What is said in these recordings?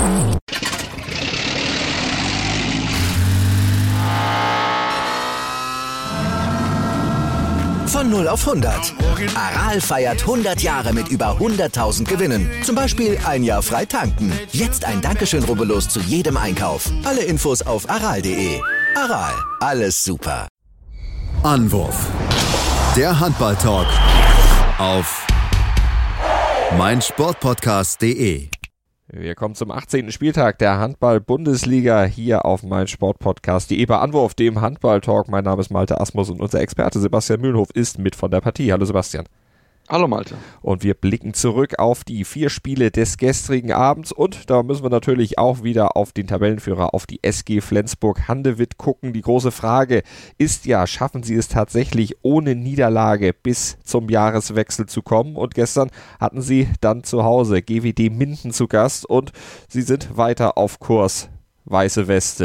Von 0 auf 100. Aral feiert 100 Jahre mit über 100.000 Gewinnen. Zum Beispiel ein Jahr frei tanken. Jetzt ein Dankeschön, rubbellos zu jedem Einkauf. Alle Infos auf aral.de. Aral, alles super. Anwurf. Der Handball-Talk auf meinsportpodcast.de. Wir kommen zum 18. Spieltag der Handball-Bundesliga hier auf meinsportpodcast.de bei Anwurf, dem Handball-Talk. Mein Name ist Malte Asmus und unser Experte Sebastian Mühlenhof ist mit von der Partie. Hallo Sebastian. Hallo Malte. Und wir blicken zurück auf die 4 Spiele des gestrigen Abends und da müssen wir natürlich auch wieder auf den Tabellenführer, auf die SG Flensburg-Handewitt gucken. Die große Frage ist ja, schaffen sie es tatsächlich ohne Niederlage bis zum Jahreswechsel zu kommen? Und gestern hatten sie dann zu Hause GWD Minden zu Gast und sie sind weiter auf Kurs. Weiße Weste.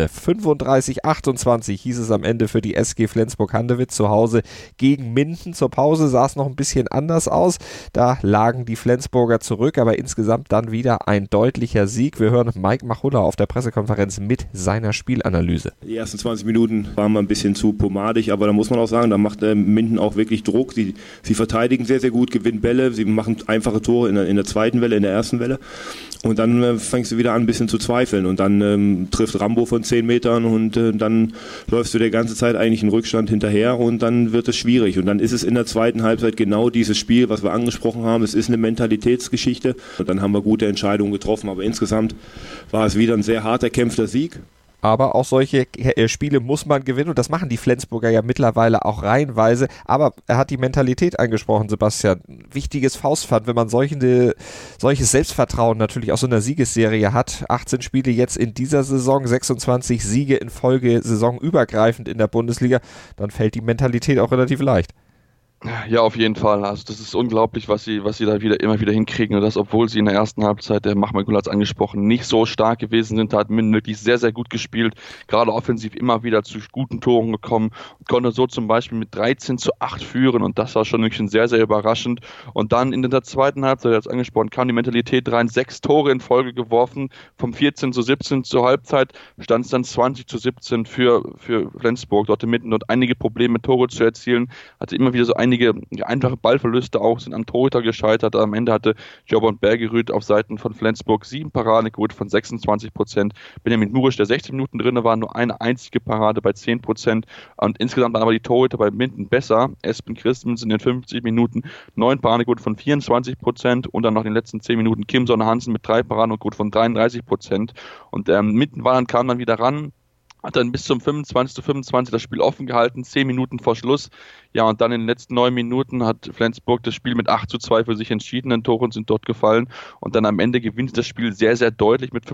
35-28 hieß es am Ende für die SG Flensburg-Handewitt zu Hause gegen Minden. Zur Pause sah es noch ein bisschen anders aus. Da lagen die Flensburger zurück, aber insgesamt dann wieder ein deutlicher Sieg. Wir hören Mike Machulla auf der Pressekonferenz mit seiner Spielanalyse. Die ersten 20 Minuten waren wir ein bisschen zu pomadig, aber da muss man auch sagen, da macht Minden auch wirklich Druck. Sie verteidigen sehr, sehr gut, gewinnen Bälle, sie machen einfache Tore in der zweiten Welle, in der ersten Welle. Und dann fängst du wieder an, ein bisschen zu zweifeln. Und dann trifft Rambo von 10 Metern und dann läufst du die ganze Zeit eigentlich in Rückstand hinterher und dann wird es schwierig. Und dann ist es in der zweiten Halbzeit genau dieses Spiel, was wir angesprochen haben. Es ist eine Mentalitätsgeschichte. Und dann haben wir gute Entscheidungen getroffen. Aber insgesamt war es wieder ein sehr hart erkämpfter Sieg. Aber auch solche Spiele muss man gewinnen und das machen die Flensburger ja mittlerweile auch reihenweise. Aber er hat die Mentalität angesprochen, Sebastian. Wichtiges Faustpfand, wenn man solches Selbstvertrauen natürlich aus so einer Siegesserie hat. 18 Spiele jetzt in dieser Saison, 26 Siege in Folge, saisonübergreifend in der Bundesliga, dann fällt die Mentalität auch relativ leicht. Ja, auf jeden Fall. Also das ist unglaublich, was sie da immer wieder hinkriegen. Und das, obwohl sie in der ersten Halbzeit, der Machmagul hat es angesprochen, nicht so stark gewesen sind. Da hat Minden wirklich sehr, sehr gut gespielt. Gerade offensiv immer wieder zu guten Toren gekommen. Und konnte so zum Beispiel mit 13-8 führen. Und das war schon wirklich sehr, sehr überraschend. Und dann in der zweiten Halbzeit, er hat es angesprochen, kam die Mentalität rein. 6 Tore in Folge geworfen. Vom 14-17 zur Halbzeit stand es dann 20-17 für Flensburg. Dort in Minden und einige Probleme, Tore zu erzielen. Hatte immer wieder so einige einfache Ballverluste auch, sind am Torhüter gescheitert. Am Ende hatte Jobon Bergerud auf Seiten von Flensburg 7 Paradequote von 26%. Benjamin Murisch, der 16 Minuten drin war, nur eine einzige Parade bei 10%. Und insgesamt waren aber die Torhüter bei Minden besser. Espen Christensen in den 50 Minuten 9 Paradequote von 24% und dann noch in den letzten 10 Minuten Kim Sonne-Hansen mit 3 Paradequote von 33%. Und Minden kam dann wieder ran, hat dann bis zum 25-25 das Spiel offen gehalten, 10 Minuten vor Schluss. Ja, und dann in den letzten 9 Minuten hat Flensburg das Spiel mit 8-2 für sich entschieden. Ein Toren sind dort gefallen. Und dann am Ende gewinnt das Spiel sehr, sehr deutlich mit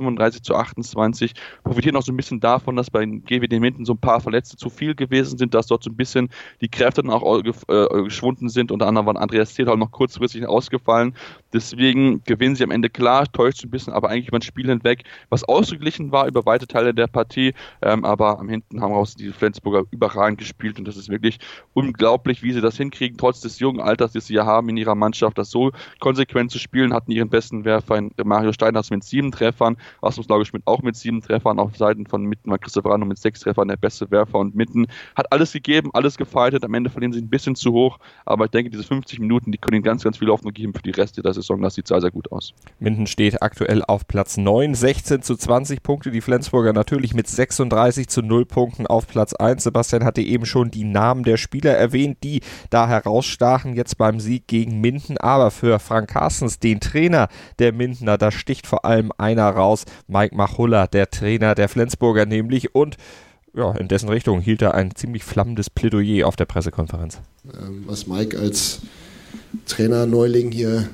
35-28. Profitiert noch so ein bisschen davon, dass bei GWD Minden so ein paar Verletzte zu viel gewesen sind, dass dort so ein bisschen die Kräfte dann auch geschwunden sind. Unter anderem war Andreas Zedal noch kurzfristig ausgefallen. Deswegen gewinnen sie am Ende klar, täuscht ein bisschen, aber eigentlich über ein Spiel hinweg, was ausgeglichen war über weite Teile der Partie. Aber am Hinten haben raus die Flensburger überragend gespielt und das ist wirklich unglaublich, wie sie das hinkriegen, trotz des jungen Alters, das sie ja haben in ihrer Mannschaft, das so konsequent zu spielen, hatten ihren besten Werfer Mario Steinhaus mit 7 Treffern, Rasmus Lauge-Schmidt auch mit 7 Treffern, auf Seiten von Minden war Christoph Rano mit 6 Treffern der beste Werfer und Minden hat alles gegeben, alles gefeitet, am Ende verlieren sie ein bisschen zu hoch, aber ich denke, diese 50 Minuten, die können ihnen ganz, ganz viel Hoffnung geben für die Reste der Saison, das sieht sehr, sehr gut aus. Minden steht aktuell auf Platz 9, 16-20 Punkte, die Flensburger natürlich mit 36-0 Punkten auf Platz 1. Sebastian hatte eben schon die Namen der Spieler erwähnt, die da herausstachen jetzt beim Sieg gegen Minden, aber für Frank Carstens, den Trainer der Mindener, da sticht vor allem einer raus, Mike Machulla, der Trainer der Flensburger nämlich, und ja, in dessen Richtung hielt er ein ziemlich flammendes Plädoyer auf der Pressekonferenz. Was Mike als Trainer-Neuling hier,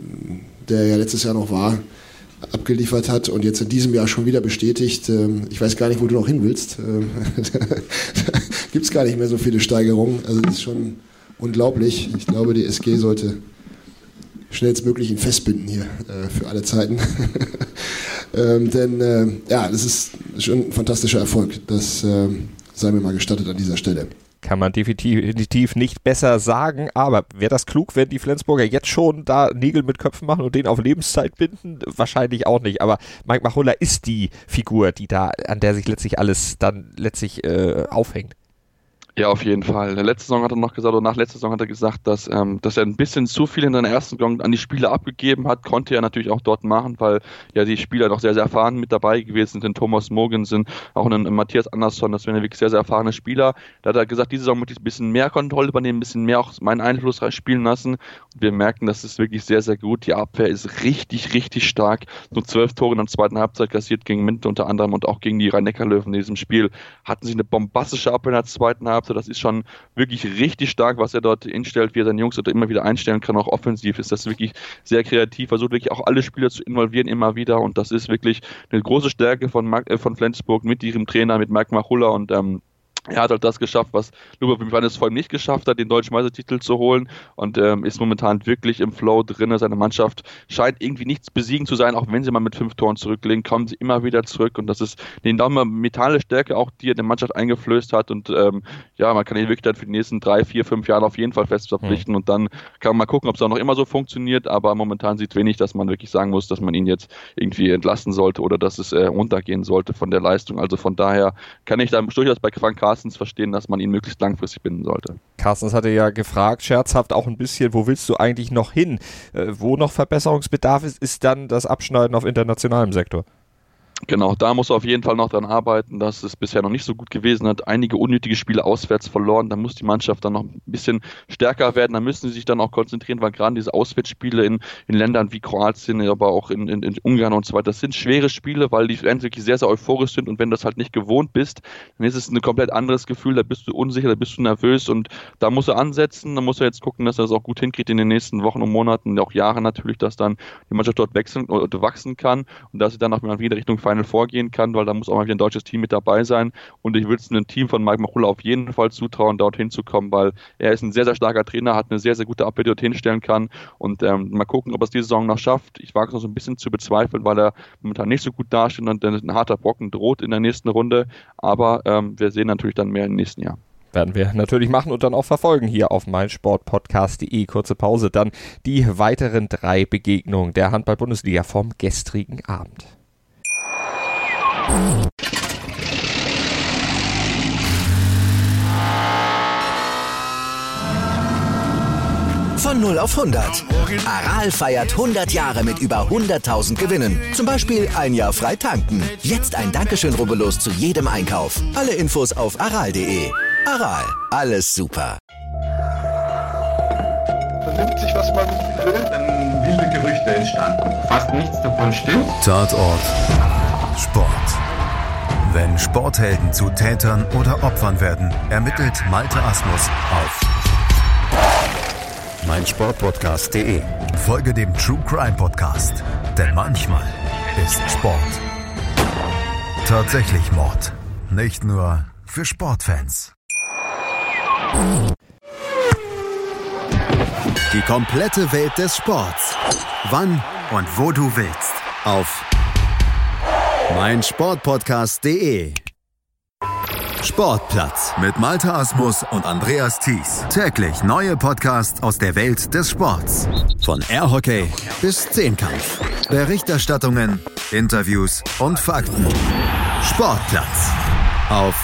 der ja letztes Jahr noch war, abgeliefert hat und jetzt in diesem Jahr schon wieder bestätigt. Ich weiß gar nicht, wo du noch hin willst. Da gibt es gar nicht mehr so viele Steigerungen. Also das ist schon unglaublich. Ich glaube, die SG sollte schnellstmöglich ihn festbinden hier für alle Zeiten. Denn das ist schon ein fantastischer Erfolg. Das sei mir mal gestattet an dieser Stelle. Kann man definitiv nicht besser sagen, aber wäre das klug, wenn die Flensburger jetzt schon da Nägel mit Köpfen machen und den auf Lebenszeit binden? Wahrscheinlich auch nicht, aber Mike Machulla ist die Figur, an der sich letztlich alles dann aufhängt. Ja, auf jeden Fall. Letzte Saison hat er noch gesagt, oder nach letzter Saison hat er gesagt, dass er ein bisschen zu viel in seiner ersten Saison an die Spieler abgegeben hat. Konnte er natürlich auch dort machen, weil ja die Spieler noch sehr, sehr erfahren mit dabei gewesen sind. Thomas Mogensen, auch ein Matthias Andersson, das wären ja wirklich sehr, sehr erfahrene Spieler. Da hat er gesagt, diese Saison möchte ich ein bisschen mehr Kontrolle übernehmen, ein bisschen mehr auch meinen Einfluss spielen lassen. Und wir merken, das ist wirklich sehr, sehr gut. Die Abwehr ist richtig, richtig stark. Nur 12 Tore in der zweiten Halbzeit kassiert gegen Minden unter anderem und auch gegen die Rhein-Neckar-Löwen in diesem Spiel. Hatten sie eine bombastische Abwehr in der zweiten Halbzeit. Das ist schon wirklich richtig stark, was er dort instellt, wie er seine Jungs dort immer wieder einstellen kann, auch offensiv ist das wirklich sehr kreativ, versucht wirklich auch alle Spieler zu involvieren immer wieder und das ist wirklich eine große Stärke von Flensburg mit ihrem Trainer, mit Mike Machulla und er hat halt das geschafft, was Lubovic vor ihm nicht geschafft hat, den deutschen Meistertitel zu holen und ist momentan wirklich im Flow drin. Seine Mannschaft scheint irgendwie nichts besiegen zu sein, auch wenn sie mal mit 5 Toren zurücklegen, kommen sie immer wieder zurück und das ist eine enorme mentale Stärke auch, die er der Mannschaft eingeflößt hat und man kann ihn wirklich dann für die nächsten 3, 4, 5 Jahre auf jeden Fall fest verpflichten und dann kann man mal gucken, ob es auch noch immer so funktioniert, aber momentan sieht wenig, dass man wirklich sagen muss, dass man ihn jetzt irgendwie entlassen sollte oder dass es runtergehen sollte von der Leistung. Also von daher kann ich da durchaus bei Frank Carstens verstehen, dass man ihn möglichst langfristig binden sollte. Carstens hatte ja gefragt, scherzhaft auch ein bisschen, wo willst du eigentlich noch hin? Wo noch Verbesserungsbedarf ist dann das Abschneiden auf internationalem Sektor. Genau, da muss er auf jeden Fall noch dran arbeiten, dass es bisher noch nicht so gut gewesen hat. Einige unnötige Spiele auswärts verloren, da muss die Mannschaft dann noch ein bisschen stärker werden, da müssen sie sich dann auch konzentrieren, weil gerade diese Auswärtsspiele in Ländern wie Kroatien, aber auch in Ungarn und so weiter, das sind schwere Spiele, weil die Fans wirklich sehr, sehr euphorisch sind und wenn du das halt nicht gewohnt bist, dann ist es ein komplett anderes Gefühl, da bist du unsicher, da bist du nervös und da muss er ansetzen, da muss er jetzt gucken, dass er das auch gut hinkriegt in den nächsten Wochen und Monaten, auch Jahren natürlich, dass dann die Mannschaft dort wachsen kann und dass sie dann auch wieder Richtung Final vorgehen kann, weil da muss auch mal wieder ein deutsches Team mit dabei sein und ich würde es einem Team von Mike Machulla auf jeden Fall zutrauen, dorthin zu kommen, weil er ist ein sehr, sehr starker Trainer, hat eine sehr, sehr gute Abwehr, die dorthin stellen kann und mal gucken, ob er es diese Saison noch schafft. Ich wage es noch so ein bisschen zu bezweifeln, weil er momentan nicht so gut dasteht und ein harter Brocken droht in der nächsten Runde, aber wir sehen natürlich dann mehr im nächsten Jahr. Werden wir natürlich machen und dann auch verfolgen hier auf meinsportpodcast.de. Kurze Pause, dann die weiteren 3 Begegnungen der Handball-Bundesliga vom gestrigen Abend. Von 0 auf 100. Aral feiert 100 Jahre mit über 100.000 Gewinnen. Zum Beispiel ein Jahr frei tanken. Jetzt ein Dankeschön, rubbellos zu jedem Einkauf. Alle Infos auf aral.de. Aral, alles super. Vernimmt sich, was man will, dann wilde Gerüchte entstanden. Fast nichts davon stimmt. Tatort Sport. Wenn Sporthelden zu Tätern oder Opfern werden, ermittelt Malte Asmus auf meinsportpodcast.de. Folge dem True Crime Podcast, denn manchmal ist Sport tatsächlich Mord. Nicht nur für Sportfans. Die komplette Welt des Sports. Wann und wo du willst. Auf meinsportpodcast.de. Sportplatz mit Malte Asmus und Andreas Thies. Täglich neue Podcasts aus der Welt des Sports. Von Airhockey bis Zehnkampf. Berichterstattungen, Interviews und Fakten. Sportplatz auf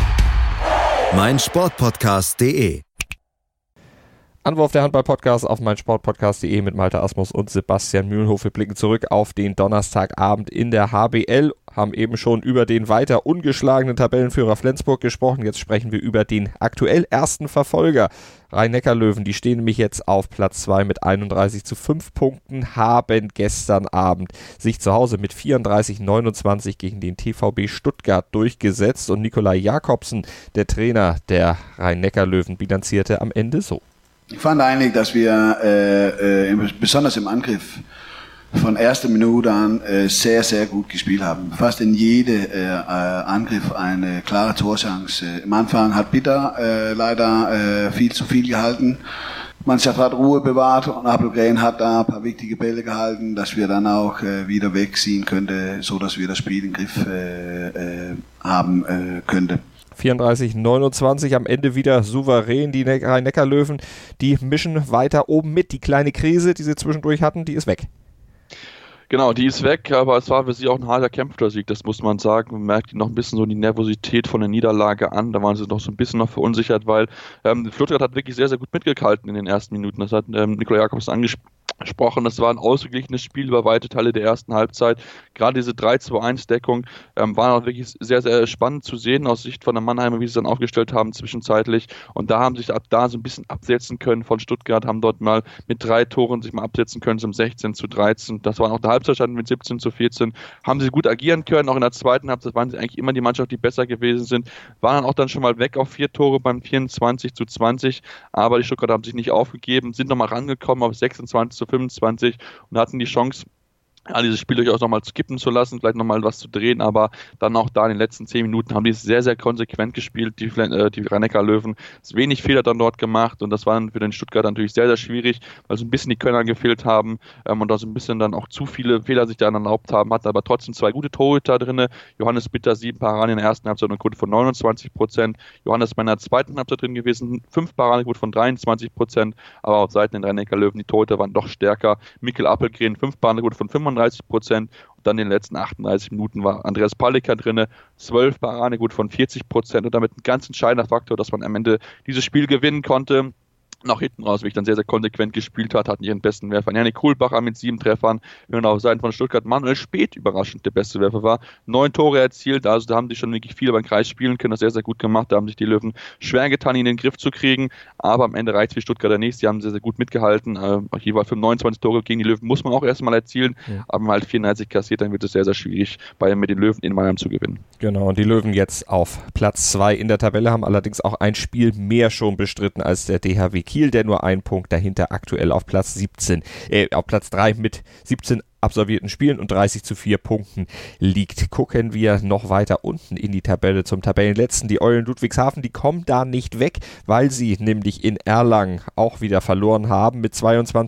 meinsportpodcast.de. Anwurf der Handball-Podcast auf meinsportpodcast.de mit Malte Asmus und Sebastian Mühlenhof. Wir blicken zurück auf den Donnerstagabend in der HBL, haben eben schon über den weiter ungeschlagenen Tabellenführer Flensburg gesprochen. Jetzt sprechen wir über den aktuell ersten Verfolger Rhein-Neckar-Löwen. Die stehen nämlich jetzt auf Platz 2 mit 31:5 Punkten, haben gestern Abend sich zu Hause mit 34:29 gegen den TVB Stuttgart durchgesetzt und Nikolai Jakobsen, der Trainer der Rhein-Neckar-Löwen, bilanzierte am Ende so. Ich fand eigentlich, dass wir besonders im Angriff von erster Minute an sehr, sehr gut gespielt haben. Fast in jedem Angriff eine klare Torchance. Am Anfang hat Bitter leider viel zu viel gehalten. Mannschaft hat Ruhe bewahrt und Appelgren hat da ein paar wichtige Bälle gehalten, dass wir dann auch wieder wegziehen könnten, so dass wir das Spiel im Griff haben könnten. 34-29 am Ende wieder souverän. Die Rhein-Neckar-Löwen, die mischen weiter oben mit. Die kleine Krise, die sie zwischendurch hatten, die ist weg. Genau, die ist weg, aber es war für sie auch ein harter Kämpfersieg, das muss man sagen. Man merkt noch ein bisschen so die Nervosität von der Niederlage an. Da waren sie noch so ein bisschen noch verunsichert, weil Stuttgart hat wirklich sehr, sehr gut mitgehalten in den ersten Minuten. Das hat Nikola Jakobs angesprochen. Das war ein ausgeglichenes Spiel über weite Teile der ersten Halbzeit. Gerade diese 3-2-1-Deckung war auch wirklich sehr, sehr spannend zu sehen aus Sicht von der Mannheimer, wie sie es dann aufgestellt haben zwischenzeitlich. Und da haben sich ab da so ein bisschen absetzen können von Stuttgart, haben dort mal mit 3 Toren sich mal absetzen können zum 16-13. Das war auch der Halbzeitstand mit 17-14. Haben sie gut agieren können. Auch in der zweiten Halbzeit waren sie eigentlich immer die Mannschaft, die besser gewesen sind. Waren dann auch dann schon mal weg auf 4 Tore beim 24-20. Aber die Stuttgarter haben sich nicht aufgegeben, sind nochmal rangekommen auf 26-25 und hatten die Chance, dieses Spiel durchaus nochmal skippen zu lassen, vielleicht nochmal was zu drehen, aber dann auch da in den letzten 10 Minuten haben die es sehr, sehr konsequent gespielt, die Rhein-Neckar-Löwen. Wenig Fehler dann dort gemacht und das war dann für den Stuttgarter natürlich sehr, sehr schwierig, weil so ein bisschen die Könner gefehlt haben und da so ein bisschen dann auch zu viele Fehler sich da erlaubt haben, hatten aber trotzdem 2 gute Torhüter drin. Johannes Bitter 7 Paraden in der ersten Halbzeit und eine Quote von 29%. Johannes Männer in der zweiten Halbzeit drin gewesen, 5 Paradenquote von 23%, aber auf Seiten der Rhein-Neckar-Löwen, die Torhüter waren doch stärker. Mikkel Appelgren 5 Paradenquote von 35%. Und dann in den letzten 38 Minuten war Andreas Palika drin, 12 Paradenquote von 40% und damit ein ganz entscheidender Faktor, dass man am Ende dieses Spiel gewinnen konnte. Nach hinten raus, wie ich dann sehr, sehr konsequent gespielt hat, hatten ihren besten Werfer. Janik Kohlbacher mit 7 Treffern, während auf Seiten von Stuttgart Manuel Speth überraschend der beste Werfer war. 9 Tore erzielt, also da haben die schon wirklich viel über den Kreis spielen können, das sehr, sehr gut gemacht. Da haben sich die Löwen schwer getan, ihn in den Griff zu kriegen, aber am Ende reicht es für Stuttgarter nichts. Die haben sehr, sehr gut mitgehalten. Jeweils 29 Tore gegen die Löwen muss man auch erstmal erzielen, aber wenn man halt 34 kassiert, dann wird es sehr, sehr schwierig, mit den Löwen in Mannheim zu gewinnen. Genau, und die Löwen jetzt auf Platz 2 in der Tabelle, haben allerdings auch ein Spiel mehr schon bestritten als der DHW Kiel, der nur einen Punkt dahinter aktuell auf Platz 3 mit 17 absolvierten Spielen und 30-4 Punkten liegt. Gucken wir noch weiter unten in die Tabelle zum Tabellenletzten. Die Eulen Ludwigshafen, die kommen da nicht weg, weil sie nämlich in Erlangen auch wieder verloren haben mit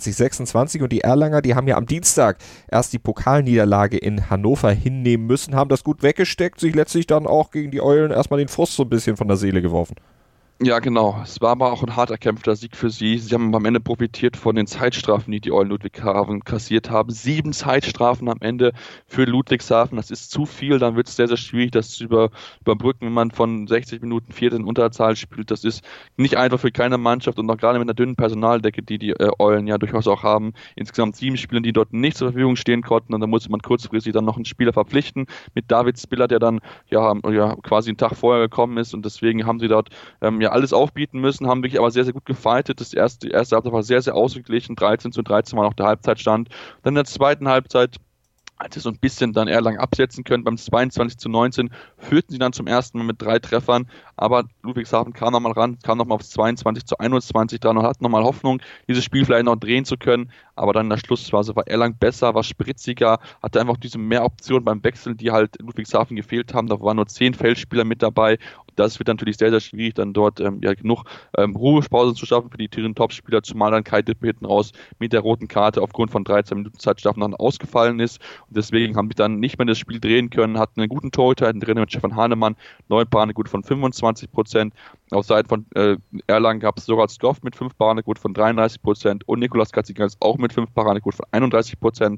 22-26 und die Erlanger, die haben ja am Dienstag erst die Pokalniederlage in Hannover hinnehmen müssen, haben das gut weggesteckt, sich letztlich dann auch gegen die Eulen erstmal den Frust so ein bisschen von der Seele geworfen. Ja, genau. Es war aber auch ein hart erkämpfter Sieg für sie. Sie haben am Ende profitiert von den Zeitstrafen, die Eulen Ludwigshafen kassiert haben. 7 Zeitstrafen am Ende für Ludwigshafen. Das ist zu viel. Dann wird es sehr, sehr schwierig, das zu überbrücken, wenn man von 60 Minuten 4 in Unterzahl spielt. Das ist nicht einfach für keine Mannschaft und auch gerade mit einer dünnen Personaldecke, die Eulen ja durchaus auch haben. Insgesamt 7 Spieler, die dort nicht zur Verfügung stehen konnten. Und da musste man kurzfristig dann noch einen Spieler verpflichten mit David Spiller, der dann quasi einen Tag vorher gekommen ist. Und deswegen haben sie dort alles aufbieten müssen, haben wirklich aber sehr, sehr gut gefightet. Die erste Halbzeit war sehr, sehr ausgeglichen. 13-13 war noch der Halbzeitstand. Dann in der zweiten Halbzeit, als sie so ein bisschen dann Erlangen absetzen können, beim 22-19 führten sie dann zum ersten Mal mit 3 Treffern, aber Ludwigshafen kam nochmal ran, kam nochmal aufs 22-21 dran und hat nochmal Hoffnung, dieses Spiel vielleicht noch drehen zu können, aber dann in der Schlussphase war Erlangen besser, war spritziger, hatte einfach diese mehr Optionen beim Wechsel, die halt Ludwigshafen gefehlt haben, da waren nur 10 Feldspieler mit dabei. Das wird natürlich sehr, sehr schwierig, dann dort genug Ruhepausen zu schaffen für die Top-Spieler, zumal dann Kai Dippe hinten raus mit der roten Karte aufgrund von 13 Minuten Zeitstrafen dann ausgefallen ist. Und deswegen haben die dann nicht mehr das Spiel drehen können, hatten einen guten Torhüter drin mit Stefan Hahnemann, 9 Paradenquote von 25%. Auf Seiten von Erlangen gab es sogar Stoff mit 5 Paradenquote von 33% und Nikolas Katziganis auch mit 5 Paradenquote von 31%.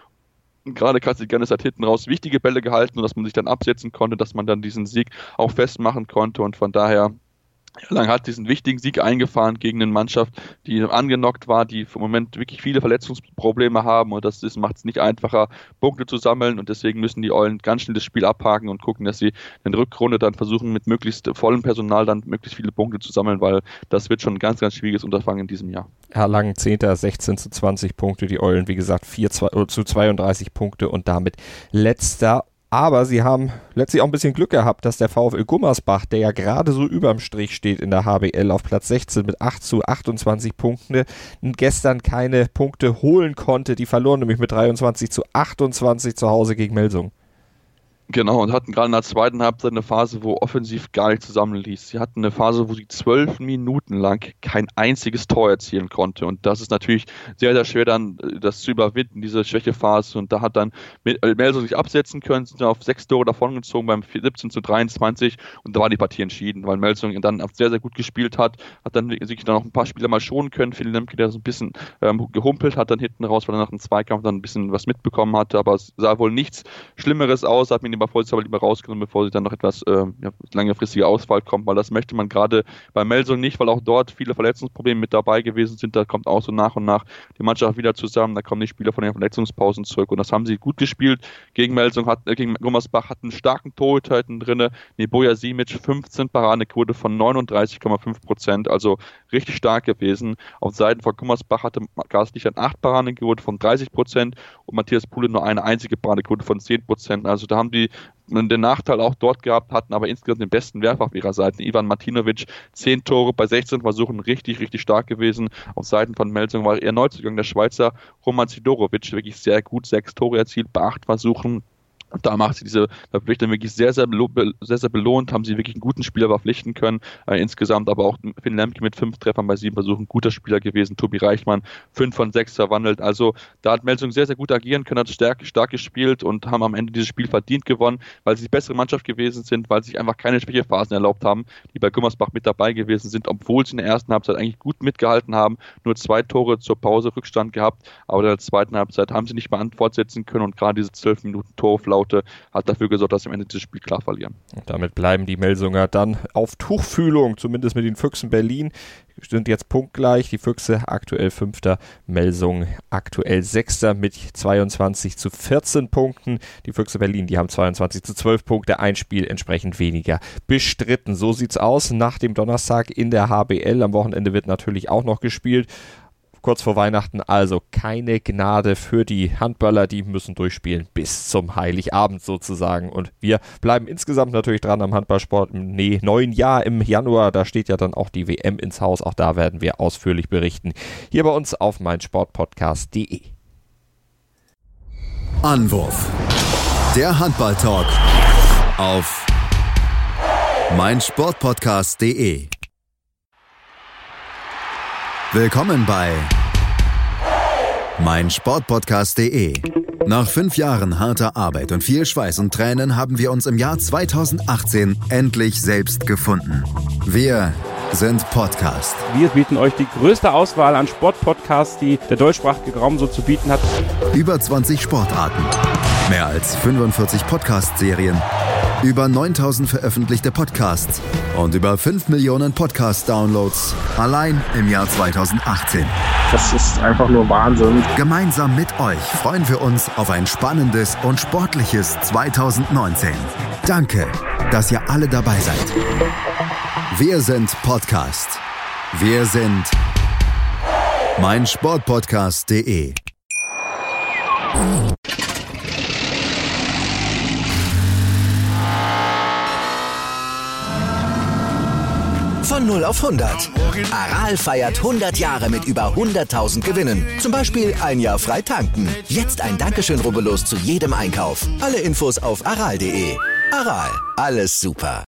Gerade Katziganis hat hinten raus wichtige Bälle gehalten und dass man sich dann absetzen konnte, dass man dann diesen Sieg auch festmachen konnte und von daher Erlangen hat diesen wichtigen Sieg eingefahren gegen eine Mannschaft, die angenockt war, die im Moment wirklich viele Verletzungsprobleme haben und das macht es nicht einfacher, Punkte zu sammeln und deswegen müssen die Eulen ganz schnell das Spiel abhaken und gucken, dass sie in der Rückrunde dann versuchen, mit möglichst vollem Personal dann möglichst viele Punkte zu sammeln, weil das wird schon ein ganz, ganz schwieriges Unterfangen in diesem Jahr. Erlangen 10. 16-20 Punkte, die Eulen, wie gesagt, 4-32 Punkte und damit letzter. Aber sie haben letztlich auch ein bisschen Glück gehabt, dass der VfL Gummersbach, der ja gerade so überm Strich steht in der HBL auf Platz 16 mit 8-28 Punkten, gestern keine Punkte holen konnte. Die verloren nämlich mit 23-28 zu Hause gegen Melsungen. Genau, und hatten gerade in der zweiten Halbzeit eine Phase, wo offensiv gar nicht zusammenließ. Sie hatten eine Phase, wo sie 12 Minuten lang kein einziges Tor erzielen konnte. Und das ist natürlich sehr, sehr schwer dann, das zu überwinden, diese Schwächephase. Und da hat dann Melsung sich absetzen können, sind dann auf 6 Tore davongezogen beim 17:23. Und da war die Partie entschieden, weil Melsung dann sehr, sehr gut gespielt hat dann sich dann noch ein paar Spieler mal schonen können. Philipp Lemke, der so ein bisschen gehumpelt hat dann hinten raus, weil er nach dem Zweikampf dann ein bisschen was mitbekommen hatte. Aber es sah wohl nichts Schlimmeres aus, hat mir lieber rausgenommen, bevor sie dann noch etwas längerfristiger Ausfall kommt, weil das möchte man gerade bei Melsung nicht, weil auch dort viele Verletzungsprobleme mit dabei gewesen sind. Da kommt auch so nach und nach die Mannschaft wieder zusammen, da kommen die Spieler von den Verletzungspausen zurück und das haben sie gut gespielt. Gegen Melsung gegen Gummersbach hatten einen starken Torhüter drin, Neboja Simic, 15 Paradequote von 39,5%, also richtig stark gewesen. Auf Seiten von Gummersbach hatte Carsten Licht eine 8 Paradequote von 30% und Matthias Puhle nur eine einzige Paradequote von 10%. Also da haben die den Nachteil auch dort gehabt, hatten aber insgesamt den besten Werfer auf ihrer Seite. Ivan Martinovic, 10 Tore bei 16 Versuchen, richtig, richtig stark gewesen. Auf Seiten von Melsung war eher Neuzugang der Schweizer Roman Sidorovic, wirklich sehr gut, 6 Tore erzielt bei 8 Versuchen. Und da macht sie da bin ich dann wirklich sehr, sehr belohnt, haben sie wirklich einen guten Spieler verpflichten können. Insgesamt aber auch Finn Lemke mit 5 Treffern bei 7 Versuchen, guter Spieler gewesen. Tobi Reichmann, 5 von 6 verwandelt. Also da hat Melsung sehr, sehr gut agieren können, hat stark gespielt und haben am Ende dieses Spiel verdient gewonnen, weil sie die bessere Mannschaft gewesen sind, weil sie sich einfach keine Schwächephasen erlaubt haben, die bei Gummersbach mit dabei gewesen sind, obwohl sie in der ersten Halbzeit eigentlich gut mitgehalten haben. Nur 2 Tore zur Pause Rückstand gehabt, aber in der zweiten Halbzeit haben sie nicht mehr fortsetzen können und gerade diese 12 Minuten Torflaute hat dafür gesorgt, dass sie am Ende dieses Spiel klar verlieren. Und damit bleiben die Melsunger dann auf Tuchfühlung, zumindest mit den Füchsen Berlin. Sind jetzt punktgleich, die Füchse aktuell 5., Melsung aktuell 6. mit 22:14 Punkten. Die Füchse Berlin, die haben 22:12 Punkte, ein Spiel entsprechend weniger bestritten. So sieht's aus nach dem Donnerstag in der HBL. Am Wochenende wird natürlich auch noch gespielt. Kurz vor Weihnachten, also keine Gnade für die Handballer, die müssen durchspielen bis zum Heiligabend sozusagen. Und wir bleiben insgesamt natürlich dran am Handballsport im neuen Jahr im Januar. Da steht ja dann auch die WM ins Haus. Auch da werden wir ausführlich berichten. Hier bei uns auf meinsportpodcast.de. Anwurf. Der Handball-Talk auf meinsportpodcast.de. Willkommen bei meinsportpodcast.de. Nach 5 Jahren harter Arbeit und viel Schweiß und Tränen haben wir uns im Jahr 2018 endlich selbst gefunden. Wir sind Podcast. Wir bieten euch die größte Auswahl an Sportpodcasts, die der deutschsprachige Raum so zu bieten hat. Über 20 Sportarten, mehr als 45 Podcast-Serien, über 9000 veröffentlichte Podcasts und über 5 Millionen Podcast-Downloads allein im Jahr 2018. Das ist einfach nur Wahnsinn. Gemeinsam mit euch freuen wir uns auf ein spannendes und sportliches 2019. Danke, dass ihr alle dabei seid. Wir sind Podcast. Wir sind meinsportpodcast.de. Von 0 auf 100. Aral feiert 100 Jahre mit über 100.000 Gewinnen. Zum Beispiel ein Jahr frei tanken. Jetzt ein Dankeschön, rubbellos zu jedem Einkauf. Alle Infos auf aral.de. Aral, alles super.